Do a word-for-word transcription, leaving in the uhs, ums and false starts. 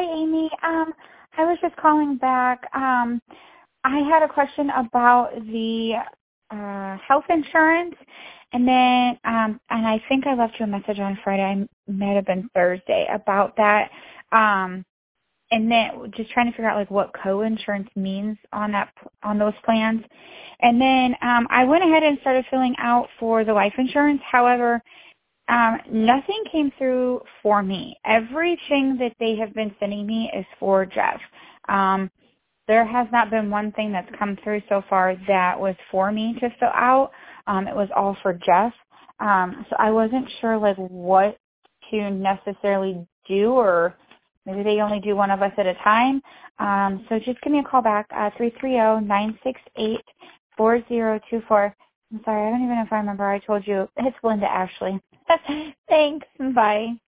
Hi, Amy. Um, I was just calling back. Um, I had a question about the uh, health insurance, and then um, and I think I left you a message on Friday. I might have been Thursday about that. Um, and then just trying to figure out like what co-insurance means on that on those plans. And then um, I went ahead and started filling out for the life insurance. However, um, nothing came through for me. Everything that they have been sending me is for Jeff. Um, there has not been one thing that's come through so far that was for me to fill out. Um, it was all for Jeff. Um, so I wasn't sure like what to necessarily do, or maybe they only do one of us at a time. Um, so just give me a call back, uh, three three zero, nine six eight, four zero two four. I'm sorry, I don't even know if I remember. I told you. It's Linda Ashley. Thanks. Bye.